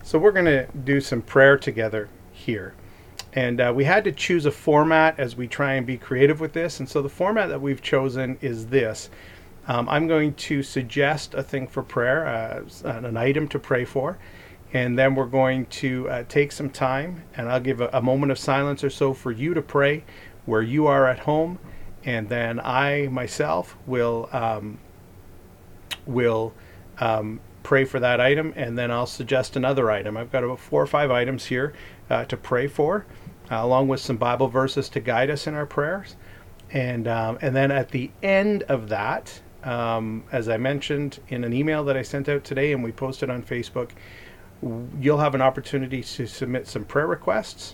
So we're going to do some prayer together here. And we had to choose a format as we try and be creative with this. And so the format that we've chosen is this. I'm going to suggest a thing for prayer, an item to pray for. And then we're going to take some time, and I'll give a moment of silence or so for you to pray where you are at home. And then I myself will pray for that item, and then I'll suggest another item. I've got about 4 or 5 items here to pray for, along with some Bible verses to guide us in our prayers. And then at the end of that, as I mentioned in an email that I sent out today and we posted on Facebook, you'll have an opportunity to submit some prayer requests.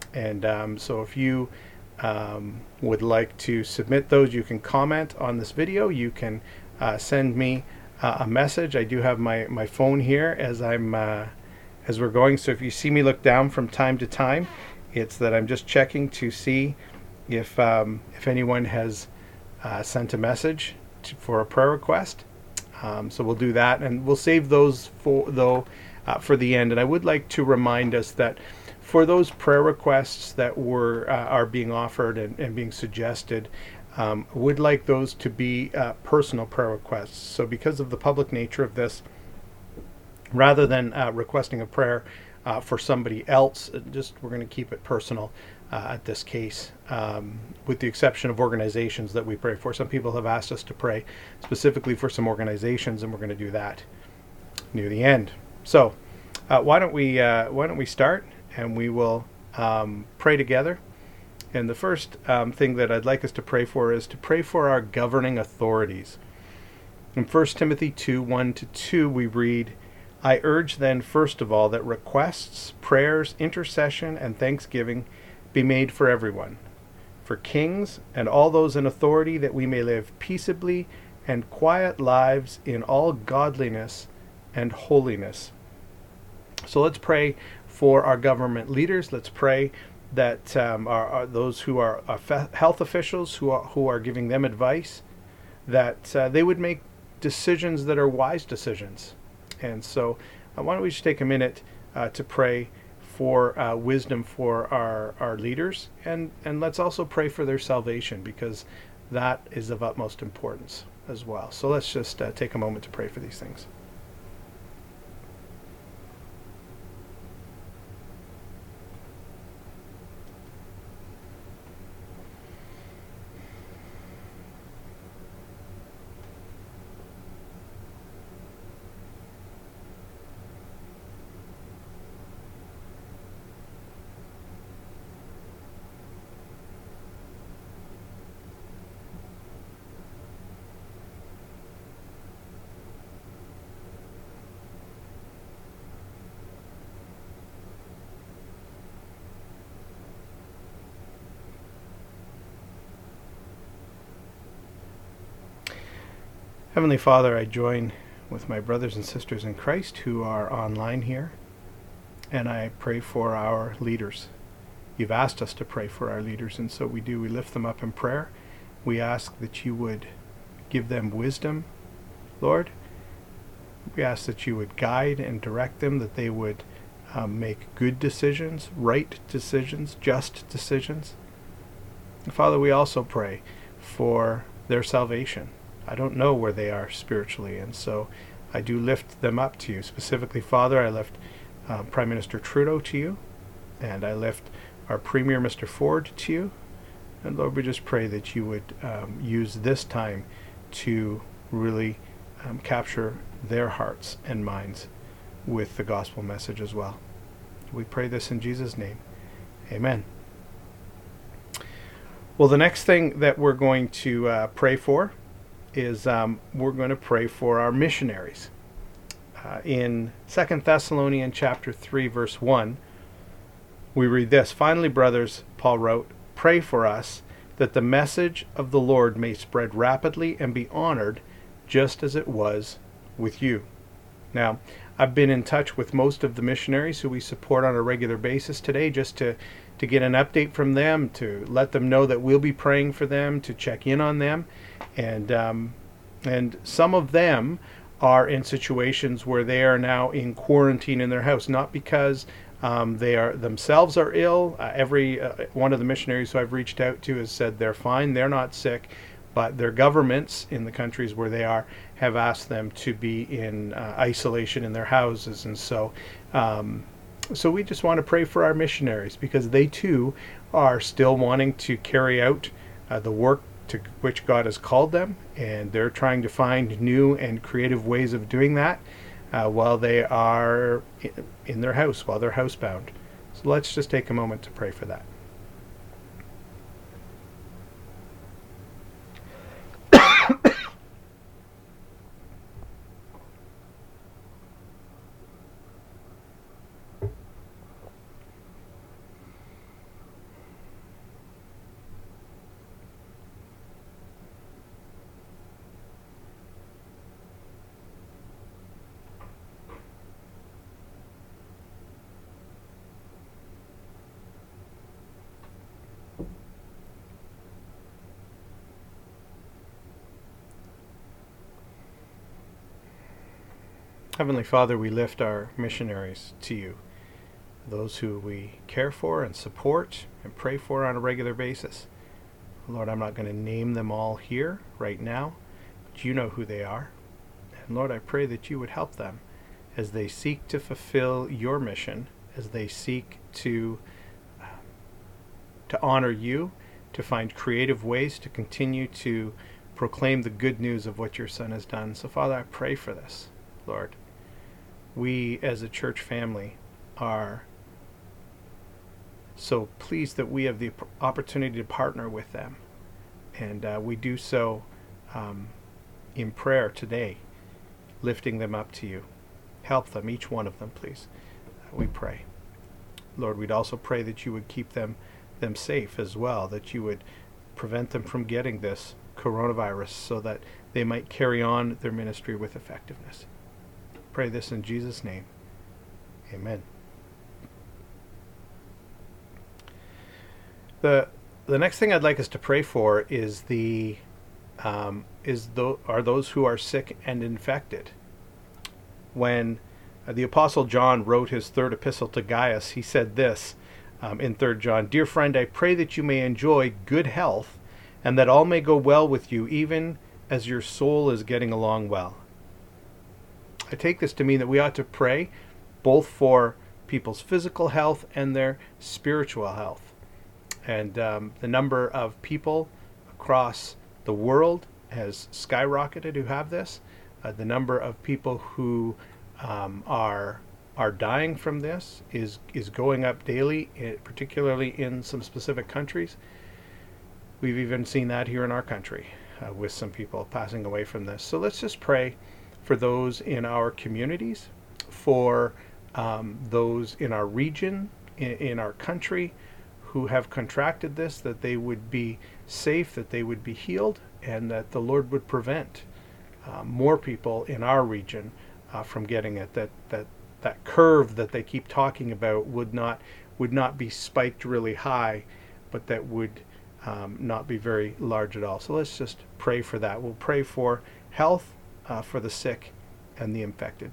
And so if you would like to submit those, you can comment on this video. You can send me a message. I do have my phone here as we're going. So if you see me look down from time to time, it's that I'm just checking to see if anyone has sent a message for a prayer request. So we'll do that, and we'll save those for the end. And I would like to remind us that for those prayer requests that are being offered and being suggested, would like those to be personal prayer requests. So because of the public nature of this, rather than requesting a prayer for somebody else, we're going to keep it personal at this case, with the exception of organizations that we pray for. Some people have asked us to pray specifically for some organizations, and we're going to do that near the end. So why don't we start, and we will pray together. And the first thing that I'd like us to pray for is to pray for our governing authorities. In 1 Timothy 2:1-2, we read, "I urge then, first of all, that requests, prayers, intercession, and thanksgiving be made for everyone, for kings and all those in authority, that we may live peaceably and quiet lives in all godliness and holiness." So let's pray for our government leaders. Let's pray that are those who are health officials, who are giving them advice, that they would make decisions that are wise decisions. And so why don't we just take a minute to pray for wisdom for our leaders, and let's also pray for their salvation, because that is of utmost importance as well. So let's just take a moment to pray for these things. Heavenly Father, I join with my brothers and sisters in Christ who are online here, and I pray for our leaders. You've asked us to pray for our leaders, and so we do. We lift them up in prayer. We ask that you would give them wisdom, Lord. We ask that you would guide and direct them, that they would make good decisions, right decisions, just decisions. And Father, we also pray for their salvation. I don't know where they are spiritually, and so I do lift them up to you. Specifically, Father, I lift Prime Minister Trudeau to you, and I lift our Premier, Mr. Ford, to you. And Lord, we just pray that you would use this time to really capture their hearts and minds with the gospel message as well. We pray this in Jesus' name. Amen. Well, the next thing that we're going to pray for is we're going to pray for our missionaries. In 2 Thessalonians chapter 3, verse 1, we read this: "Finally, brothers," Paul wrote, "pray for us, that the message of the Lord may spread rapidly and be honored, just as it was with you." Now, I've been in touch with most of the missionaries who we support on a regular basis today, just to get an update from them, to let them know that we'll be praying for them, to check in on them. And some of them are in situations where they are now in quarantine in their house, not because they are themselves are ill. Every one of the missionaries who I've reached out to has said they're fine, they're not sick, but their governments in the countries where they are have asked them to be in isolation in their houses. And so we just want to pray for our missionaries, because they too are still wanting to carry out the work to which God has called them, and they're trying to find new and creative ways of doing that while they are in their house, while they're housebound. So let's just take a moment to pray for that. Heavenly Father, we lift our missionaries to you, those who we care for and support and pray for on a regular basis. Lord, I'm not going to name them all here right now, but you know who they are. And Lord, I pray that you would help them as they seek to fulfill your mission, as they seek to honor you, to find creative ways to continue to proclaim the good news of what your Son has done. So Father, I pray for this, Lord. We as a church family are so pleased that we have the opportunity to partner with them. And we do so in prayer today, lifting them up to you. Help them, each one of them, please. We pray. Lord, we'd also pray that you would keep them safe as well, that you would prevent them from getting this coronavirus so that they might carry on their ministry with effectiveness. Pray this in Jesus' name. Amen. The next thing I'd like us to pray for is are those who are sick and infected. When the Apostle John wrote his third epistle to Gaius, he said this in 3 John, "Dear friend, I pray that you may enjoy good health, and that all may go well with you, even as your soul is getting along well." I take this to mean that we ought to pray both for people's physical health and their spiritual health. And the number of people across the world has skyrocketed who have this. The number of people who are dying from this is going up daily, particularly in some specific countries. We've even seen that here in our country with some people passing away from this. So let's just pray for those in our communities, for those in our region, in our country who have contracted this, that they would be safe, that they would be healed, and that the Lord would prevent more people in our region from getting it, that curve that they keep talking about would not be spiked really high, but that would not be very large at all. So let's just pray for that. We'll pray for health, for the sick and the infected.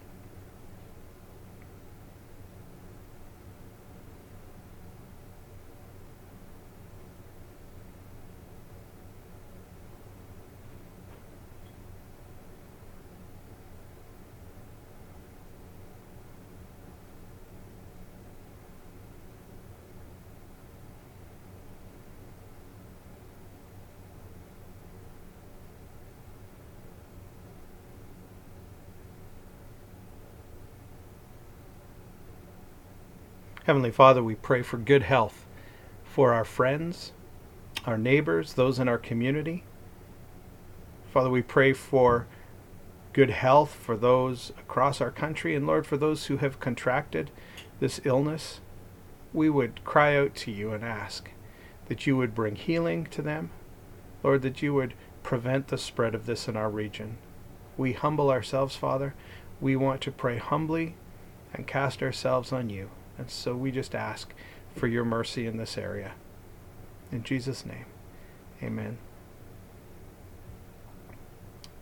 Heavenly Father, we pray for good health for our friends, our neighbors, those in our community. Father, we pray for good health for those across our country, and Lord, for those who have contracted this illness, we would cry out to you and ask that you would bring healing to them. Lord, that you would prevent the spread of this in our region. We humble ourselves, Father. We want to pray humbly and cast ourselves on you. And so we just ask for your mercy in this area. In Jesus' name, amen.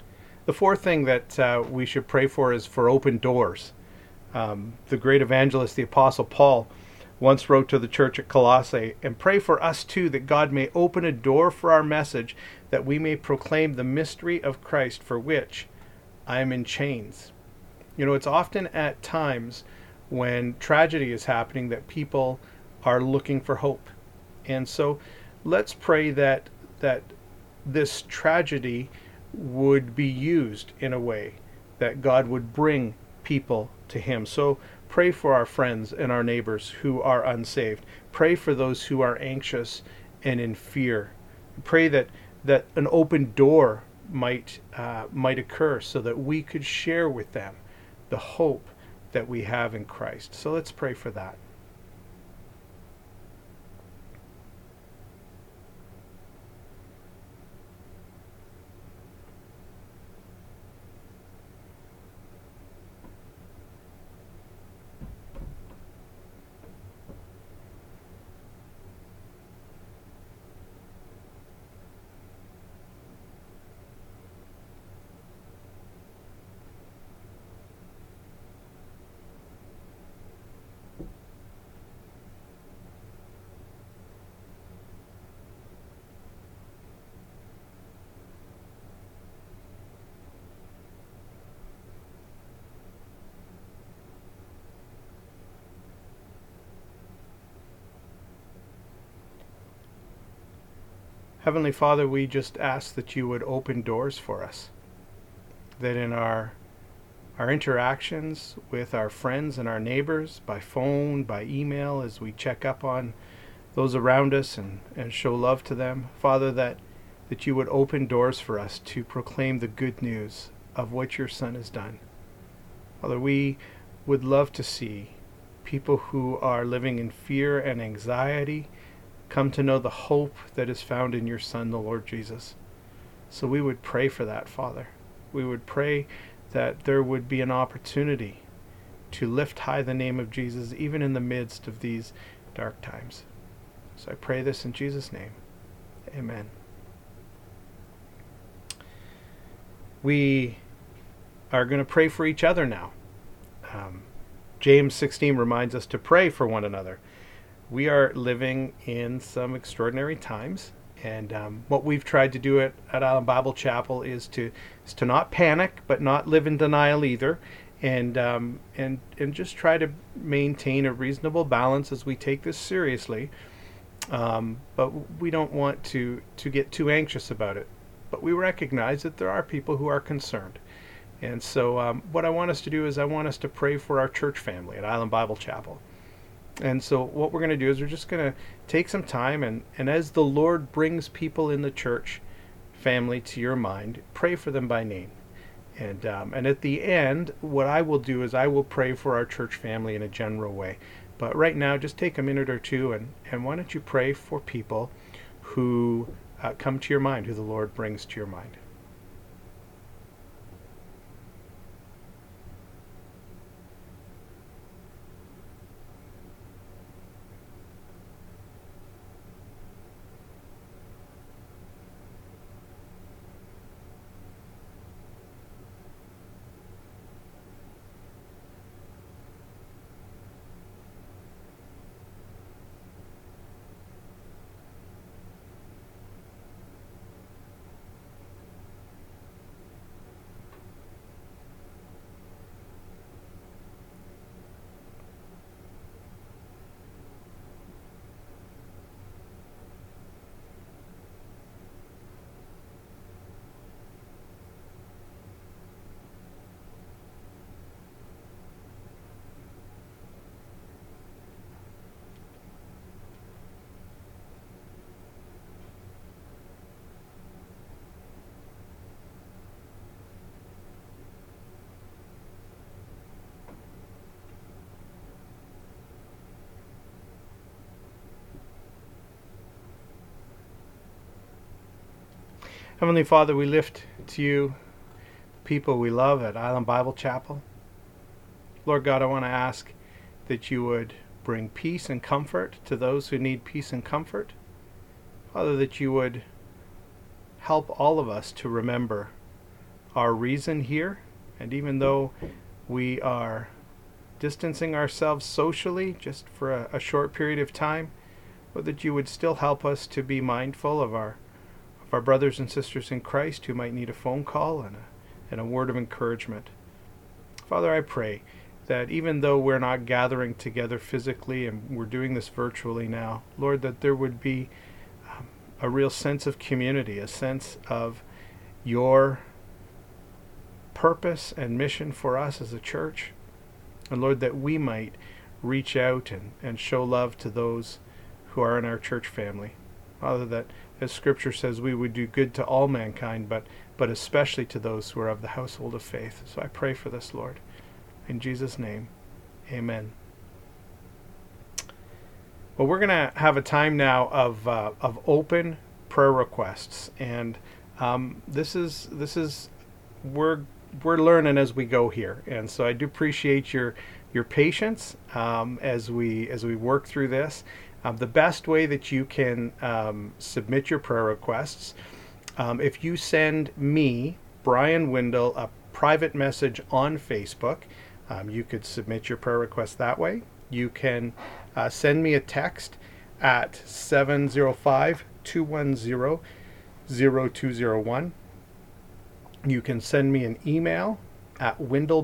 The fourth thing that we should pray for is for open doors. The great evangelist, the Apostle Paul, once wrote to the church at Colossae, and pray for us too, that God may open a door for our message, that we may proclaim the mystery of Christ, for which I am in chains. You know, it's often at times when tragedy is happening that people are looking for hope. And so let's pray that this tragedy would be used in a way that God would bring people to him. So pray for our friends and our neighbors who are unsaved. Pray for those who are anxious and in fear. Pray that an open door might occur so that we could share with them the hope that we have in Christ. So let's pray for that. Heavenly Father, we just ask that you would open doors for us, that in our interactions with our friends and our neighbors, by phone, by email, as we check up on those around us and show love to them, Father, that you would open doors for us to proclaim the good news of what your Son has done. Father, we would love to see people who are living in fear and anxiety come to know the hope that is found in your Son, the Lord Jesus. So we would pray for that, Father. We would pray that there would be an opportunity to lift high the name of Jesus, even in the midst of these dark times. So I pray this in Jesus' name. Amen. We are going to pray for each other now. James 16 reminds us to pray for one another. We are living in some extraordinary times, and what we've tried to do at Island Bible Chapel is to not panic, but not live in denial either, and just try to maintain a reasonable balance as we take this seriously. But we don't want to get too anxious about it. But we recognize that there are people who are concerned. And so what I want us to do is I want us to pray for our church family at Island Bible Chapel. And so what we're going to do is we're just going to take some time, and as the Lord brings people in the church family to your mind, pray for them by name. And at the end, what I will do is I will pray for our church family in a general way. But right now, just take a minute or two, and why don't you pray for people who come to your mind, who the Lord brings to your mind. Heavenly Father, we lift to you people we love at Island Bible Chapel. Lord God, I want to ask that you would bring peace and comfort to those who need peace and comfort. Father, that you would help all of us to remember our reason here. And even though we are distancing ourselves socially just for a short period of time, but that you would still help us to be mindful of our brothers and sisters in Christ who might need a phone call and a word of encouragement. Father, I pray that even though we're not gathering together physically and we're doing this virtually now, Lord, that there would be a real sense of community, a sense of your purpose and mission for us as a church. And Lord, that we might reach out and show love to those who are in our church family. Father, that as Scripture says, we would do good to all mankind, but especially to those who are of the household of faith. So I pray for this, Lord. In Jesus' name, amen. Well, we're going to have a time now of open prayer requests, and this is we're learning as we go here, and so I do appreciate your patience as we work through this. The best way that you can submit your prayer requests, if you send me, Brian Windle, a private message on Facebook, you could submit your prayer request that way. You can send me a text at 705-210-0201. You can send me an email at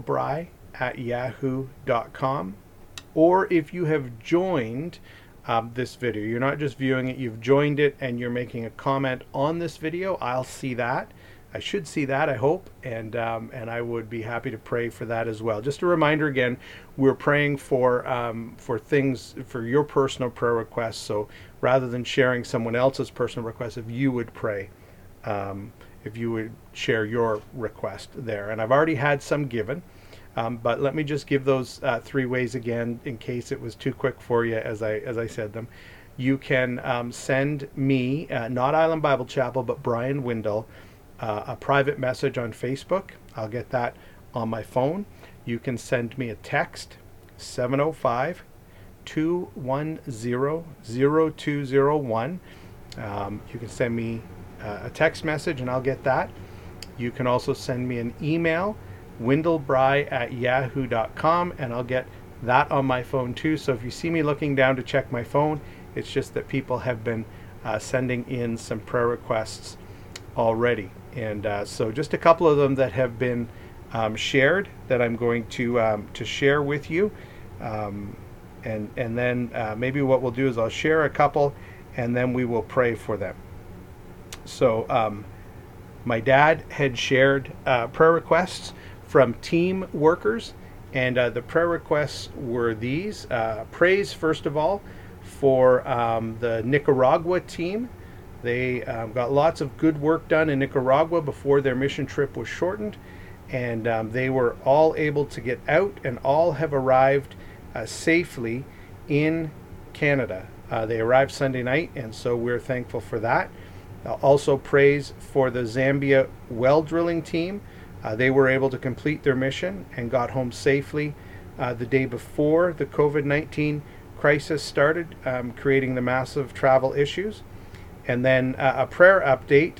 windlebry@yahoo.com. Or if you have joined this video, you're not just viewing it, you've joined it and you're making a comment on this video, I'll see that. I should see that, I hope, and I would be happy to pray for that as well. Just a reminder again, we're praying for things, for your personal prayer requests. So rather than sharing someone else's personal request, if you would pray, if you would share your request there. And I've already had some given, but let me just give those 3 ways again in case it was too quick for you as I said them. You can send me, not Island Bible Chapel, but Brian Windle, a private message on Facebook. I'll get that on my phone. You can send me a text, 705-210-0201. You can send me a text message and I'll get that. You can also send me an email, windlebry@yahoo.com, and I'll get that on my phone too. So if you see me looking down to check my phone, it's just that people have been sending in some prayer requests already. And so just a couple of them that have been shared that I'm going to share with you. And then maybe what we'll do is I'll share a couple and then we will pray for them. So my dad had shared prayer requests from team workers, and the prayer requests were these. Praise, first of all, for the Nicaragua team. They got lots of good work done in Nicaragua before their mission trip was shortened, and they were all able to get out and all have arrived safely in Canada. They arrived Sunday night, and so we're thankful for that. Also praise for the Zambia well drilling team. They were able to complete their mission and got home safely the day before the COVID-19 crisis started, creating the massive travel issues. And then a prayer update.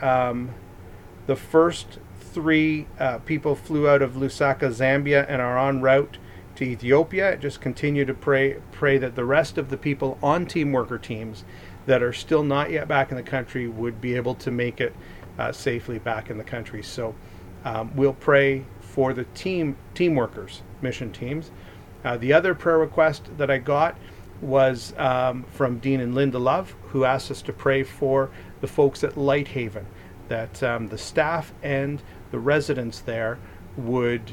The first 3 people flew out of Lusaka, Zambia, and are en route to Ethiopia. Just continue to pray that the rest of the people on team worker teams that are still not yet back in the country would be able to make it safely back in the country. So we'll pray for the team workers, mission teams. The other prayer request that I got was from Dean and Linda Love, who asked us to pray for the folks at Lighthaven, that the staff and the residents there would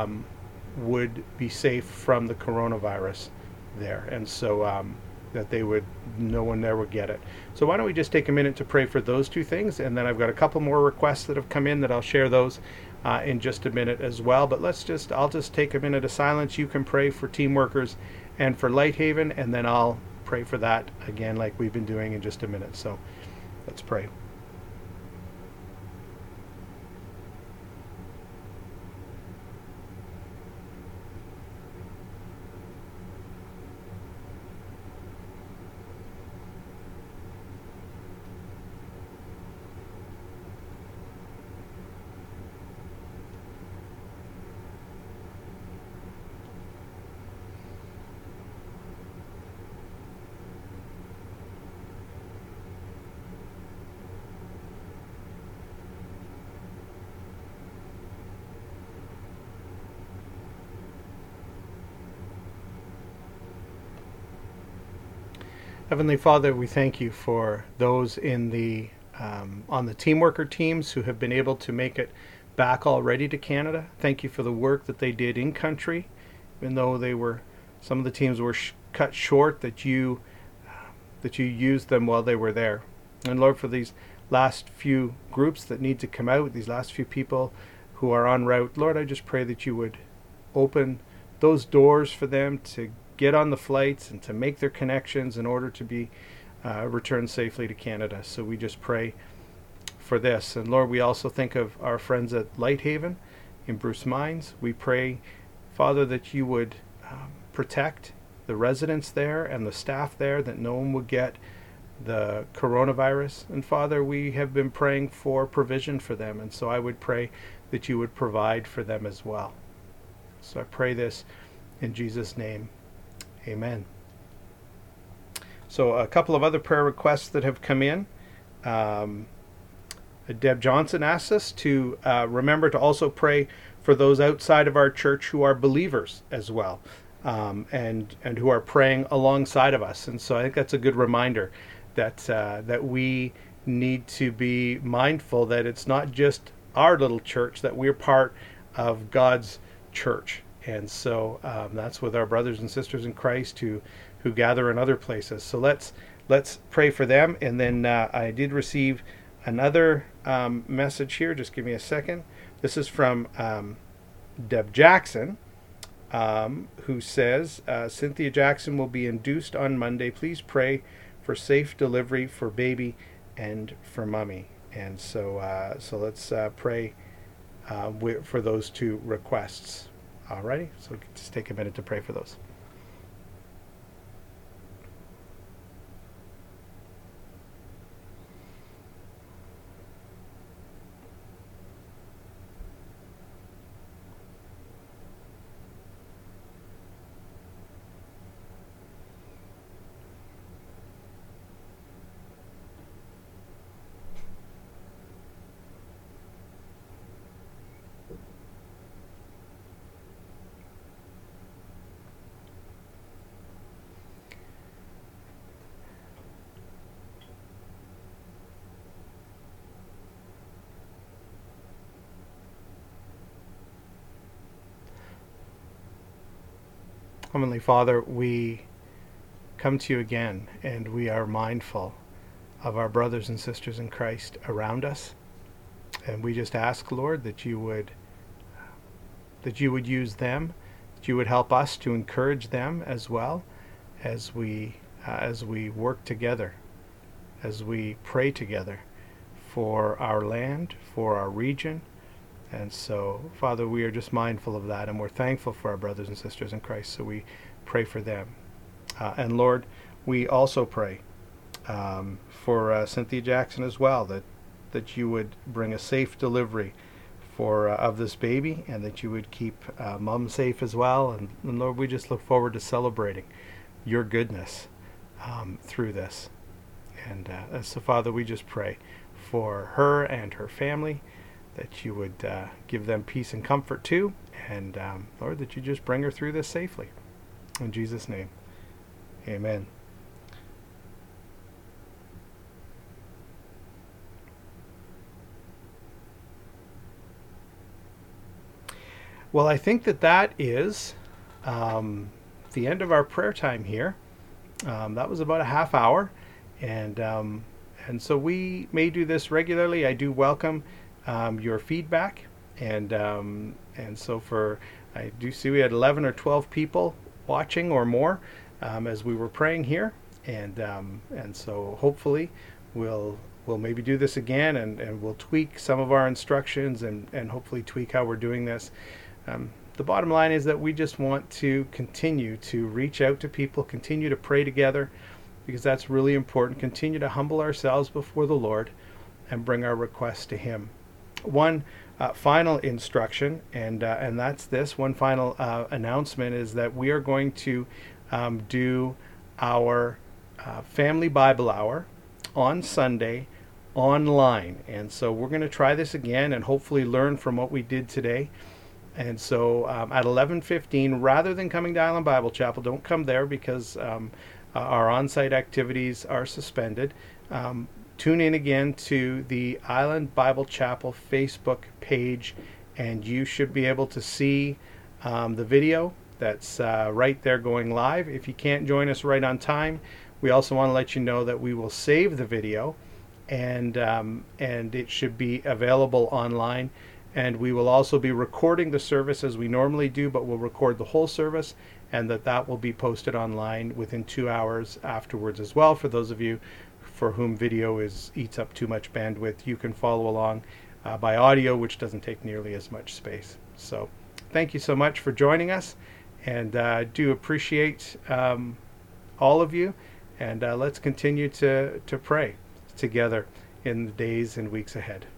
be safe from the coronavirus there, and so that no one there would get it. So why don't we just take a minute to pray for those 2 things, and then I've got a couple more requests that have come in that I'll share those in just a minute as well. But I'll just take a minute of silence. You can pray for team workers and for Lighthaven, and then I'll pray for that again like we've been doing in just a minute. So let's pray. Heavenly Father, we thank you for those in the on the team worker teams who have been able to make it back already to Canada. Thank you for the work that they did in country, even though some of the teams were cut short. That you used them while they were there, and Lord, for these last few groups that need to come out, these last few people who are en route, Lord, I just pray that you would open those doors for them to get on the flights and to make their connections in order to be returned safely to Canada. So we just pray for this. And Lord, we also think of our friends at Lighthaven in Bruce Mines. We pray, Father, that you would protect the residents there and the staff there, that no one would get the coronavirus. And Father, we have been praying for provision for them, and so I would pray that you would provide for them as well. So I pray this in Jesus' name. Amen. So a couple of other prayer requests that have come in. Deb Johnson asks us to remember to also pray for those outside of our church who are believers as well, and who are praying alongside of us. And so I think that's a good reminder that we need to be mindful that it's not just our little church, that we're part of God's church. And so that's with our brothers and sisters in Christ who gather in other places. So let's pray for them. And then I did receive another message here. Just give me a second. This is from Deb Jackson, who says, Cynthia Jackson will be induced on Monday. Please pray for safe delivery for baby and for mommy. And so let's pray for those two requests. Alrighty, so just take a minute to pray for those. Heavenly Father, we come to you again, and we are mindful of our brothers and sisters in Christ around us. And we just ask, Lord, that you would use them, that you would help us to encourage them as well as we work together, as we pray together for our land, for our region. And so, Father, we are just mindful of that, and we're thankful for our brothers and sisters in Christ, so we pray for them. And Lord, we also pray for Cynthia Jackson as well, that you would bring a safe delivery of this baby, and that you would keep Mom safe as well. And Lord, we just look forward to celebrating your goodness through this. And so, Father, we just pray for her and her family, that you would give them peace and comfort too, and Lord, that you just bring her through this safely. In Jesus' name, amen. Well, I think that is the end of our prayer time here. That was about a half hour, and so we may do this regularly. I do welcome your feedback, and so I do see we had 11 or 12 people watching or more as we were praying here, and so hopefully we'll maybe do this again, and we'll tweak some of our instructions, and hopefully tweak how we're doing this. The bottom line is that we just want to continue to reach out to people, continue to pray together, because that's really important. Continue to humble ourselves before the Lord and bring our requests to Him. One final instruction, and that's this. One final announcement is that we are going to do our Family Bible Hour on Sunday online. And so we're going to try this again and hopefully learn from what we did today. And so at 11:15, rather than coming to Island Bible Chapel, don't come there, because Our on-site activities are suspended. Tune in again to the Island Bible Chapel Facebook page, and you should be able to see the video that's right there going live. If you can't join us right on time, we also want to let you know that we will save the video, and it should be available online. And we will also be recording the service as we normally do, but we'll record the whole service, and that will be posted online within 2 hours afterwards as well. For those of you for whom video eats up too much bandwidth, you can follow along by audio, which doesn't take nearly as much space. So thank you so much for joining us, and do appreciate all of you, and let's continue to pray together in the days and weeks ahead.